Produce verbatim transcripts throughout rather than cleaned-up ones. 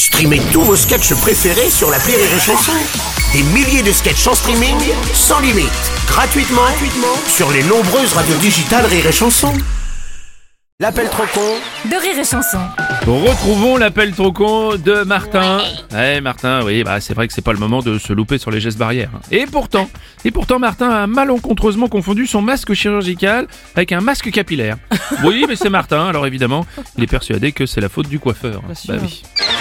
Streamez tous vos sketchs préférés sur l'appli Rire et Chanson. Des milliers de sketchs en streaming, sans limite, gratuitement, gratuitement sur les nombreuses radios digitales Rire et Chanson. L'appel trop con de Rire et Chanson. Retrouvons l'appel trop con de Martin. Ouais, Martin, oui, bah c'est vrai que c'est pas le moment de se louper sur les gestes barrières. Et pourtant, et pourtant, Martin a malencontreusement confondu son masque chirurgical avec un masque capillaire. Oui, mais c'est Martin, alors évidemment, il est persuadé que c'est la faute du coiffeur. Bah oui.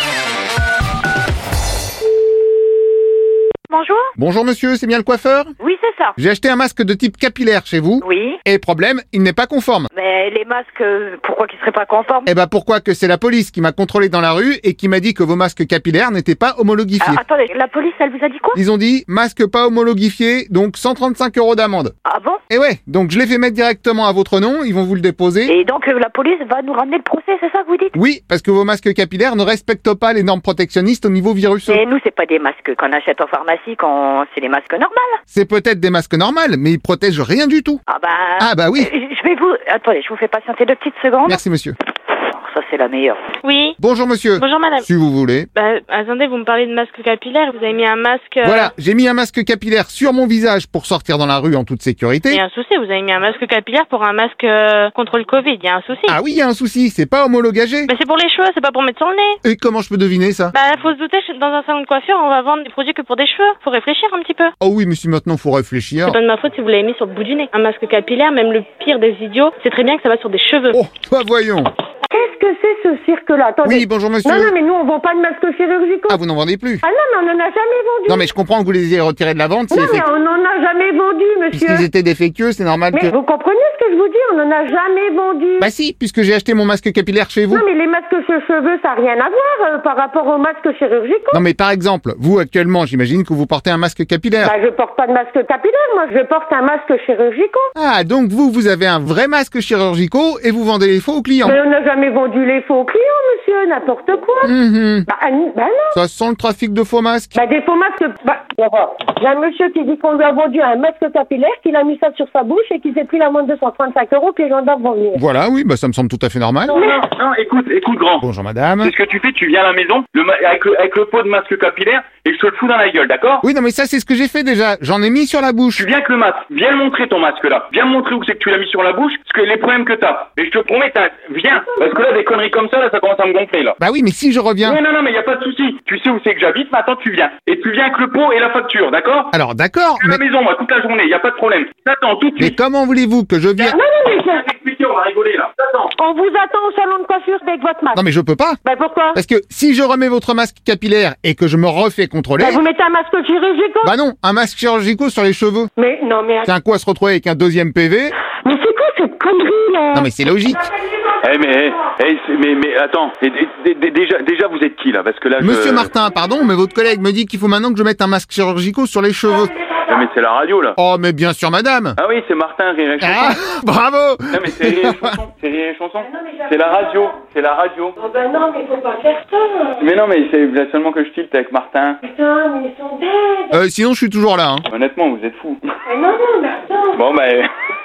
Bonjour. Bonjour monsieur, c'est bien le coiffeur ? Oui, c'est ça. J'ai acheté un masque de type capillaire chez vous. Oui. Et problème, il n'est pas conforme. Mais les masques, euh, pourquoi qu'ils seraient pas conformes? Eh ben pourquoi que c'est la police qui m'a contrôlé dans la rue et qui m'a dit que vos masques capillaires n'étaient pas homologifiés. Ah, attendez, la police, elle vous a dit quoi? Ils ont dit masque pas homologifié, donc cent trente-cinq euros d'amende. Ah bon? Et ouais, donc je l'ai fait mettre directement à votre nom, ils vont vous le déposer. Et donc euh, la police va nous ramener le procès, c'est ça que vous dites? Oui, parce que vos masques capillaires ne respectent pas les normes protectionnistes au niveau virus. Et nous, c'est pas des masques qu'on achète en pharmacie, quand c'est des masques normaux. C'est peut-être des masques normaux, mais ils protègent rien du tout. Ah bah... Ah bah oui. euh, Je vais vous... Attendez, je vous fais patienter deux petites secondes. Merci monsieur. Ça, c'est la meilleure. Oui. Bonjour monsieur. Bonjour madame. Si vous voulez. Bah, attendez, vous me parlez de masque capillaire, vous avez mis un masque... euh, Voilà, j'ai mis un masque capillaire sur mon visage pour sortir dans la rue en toute sécurité. Il y a un souci, vous avez mis un masque capillaire pour un masque euh, contre le Covid, il y a un souci. Ah oui, il y a un souci, c'est pas homologagé. Bah c'est pour les cheveux, c'est pas pour mettre sur le nez. Et comment je peux deviner ça? Bah faut se douter, dans un salon de coiffure, on va vendre des produits que pour des cheveux. Faut réfléchir un petit peu. Oh oui, mais si maintenant faut réfléchir. C'est pas de ma faute si vous l'avez mis sur le bout du nez. Un masque capillaire, même le pire des idiots, c'est très bien que ça va sur des cheveux. Oh, bah voyons. Qu'est-ce que c'est ce cirque-là? Attendez. Oui, bonjour monsieur. Non, non, mais nous, on vend pas de masques chirurgicaux. Ah, vous n'en vendez plus? Ah non, mais on en a jamais vendu. Non mais je comprends que vous les ayez retirés de la vente, c'est Non, mais effectueux. on en a jamais vendu, monsieur. Puisqu'ils étaient défectueux, c'est normal Mais que... vous comprenez ce que je vous dis? On en a jamais vendu. Bah si, puisque j'ai acheté mon masque capillaire chez vous. Non, mais les masques sur cheveux, ça n'a rien à voir euh, par rapport aux masques chirurgicaux. Non mais par exemple, vous actuellement, j'imagine que vous portez un masque capillaire. Bah, je porte pas de masque capillaire, moi. Je porte un masque chirurgical. Ah, donc vous, vous avez un vrai masque chirurgical et vous vendez les faux aux clients. Mais on n'a jamais vendu les faux clients, monsieur. N'importe quoi. Mhm. Bah, ah, bah non. Ça sent le trafic de faux masques. Bah, des faux masques, bah, on va voir. Il y a un monsieur qui dit qu'on lui a vendu un masque capillaire, qu'il a mis ça sur sa bouche et qu'il s'est pris l'amende de cent trente-cinq euros, que les gendarmes vont venir. Voilà, oui, bah ça me semble tout à fait normal. Non, non, non, écoute, écoute, grand. Bonjour madame. C'est ce que tu fais, tu viens à la maison le ma- avec, le, avec le pot de masque capillaire et je te le fous dans la gueule, d'accord? Oui, non mais ça c'est ce que j'ai fait déjà, j'en ai mis sur la bouche. Tu viens avec le masque, viens le montrer ton masque là. Viens me montrer où c'est que tu l'as mis sur la bouche, parce que les problèmes que t'as. Et je te promets, t'as... viens. Parce que là, des conneries comme ça, là, ça commence à me gonfler, là. Bah oui, mais si je reviens... Non, non, non, mais y a pas de souci. Tu sais où c'est que j'habite, maintenant tu viens. Et tu viens avec le pot et la facture, d'accord? Alors d'accord, À mais... la maison, moi, toute la journée, y a pas de problème. T'attends tout de Mais suite. comment voulez-vous que je vienne... Non, non, mais Je vais t'expliquer, on va rigoler, là. T'attends. on vous attend au salon de coiffure avec votre masque. Non mais je peux pas. Bah, pourquoi? Parce que si je remets votre masque capillaire et que je me refais contrôler... Bah, vous mettez un masque chirurgical. Bah non, un masque chirurgical sur les cheveux. Mais, non, mais... C'est un coup à se retrouver avec un deuxième P V. Mais c'est quoi cette connerie, là? Non mais c'est logique. Eh, mais, eh, eh, c'est- mais, mais, attends. Et- et- et- déjà, déjà, vous êtes qui, là? Parce que là, je... Monsieur Martin, pardon, mais votre collègue me dit qu'il faut maintenant que je mette un masque chirurgical sur les cheveux. Ah, mais c'est la radio, là. Oh mais bien sûr madame. Ah oui, c'est Martin, Rire et Chanson. Ah, bravo. Non, mais c'est Rire et Chanson. C'est Rire et Chanson. C'est la radio. C'est la radio. Oh, bah non, mais faut pas faire ça. Mais non, mais c'est là seulement que je tilte avec Martin. Putain, mais ils sont dead. Euh, sinon je suis toujours là. Hein. Honnêtement, vous êtes fous. Mais non, non, mais attends. Bon, bah...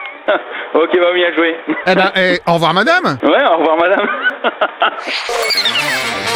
ok, bah bien joué. Eh ben, eh, au revoir madame. Ouais, au revoir, madame.